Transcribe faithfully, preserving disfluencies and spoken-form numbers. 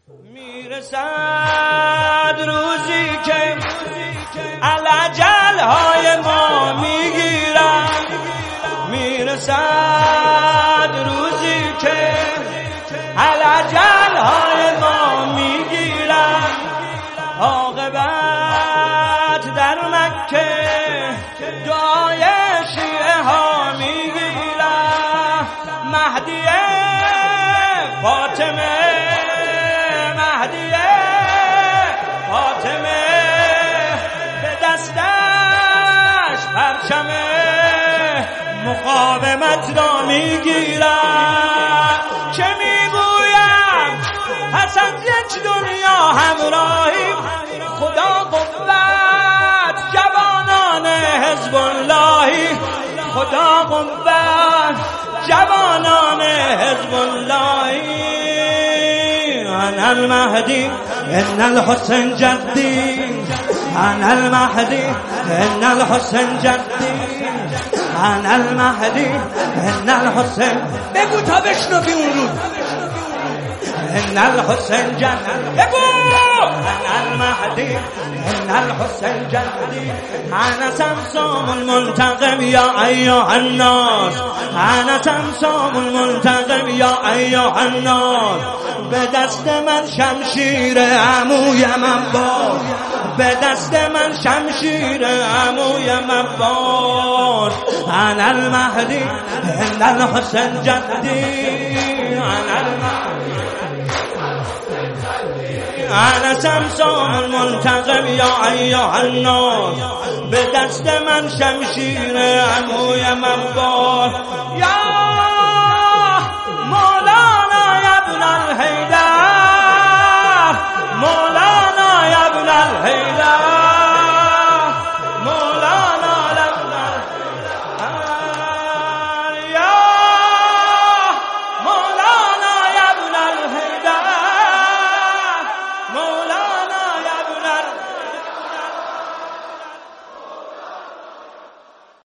میرسد روزی که الاجل های ما میگیرن، میرسد روزی که الاجل های ما میگیرن، عاقبت در مکه دعای شیعه ها میگیرن. مهدی فاطمه، مهدی فاطمه به دستش پرچم مقاومت را میگیرد. چه میگویم پس از یک دنیا همراهی، خدا قوت جوانان حزب اللهی، خدا قوت جوانان حزب اللهی. انا المهدی ان الحسین جدی، انا المهدی ان الحسین جدی، انا المهدی ان الحسین. بگو تا بشنوی اون رو. ان الحسین جدی، بگو انا المهدی ان الحسین جدی. انا سمسام المنتقم یا ایها الناس، انا سمسام المنتقم یا ایها الناس. به دست من شمشیر عموی من باز، به دست من شمشیر عموی من باز. انا المهدی ان الحسین جدی، انا المهدی انا سمسام المنتقم یا ایها الناس. به دست من شمشیر عموی من باز. یا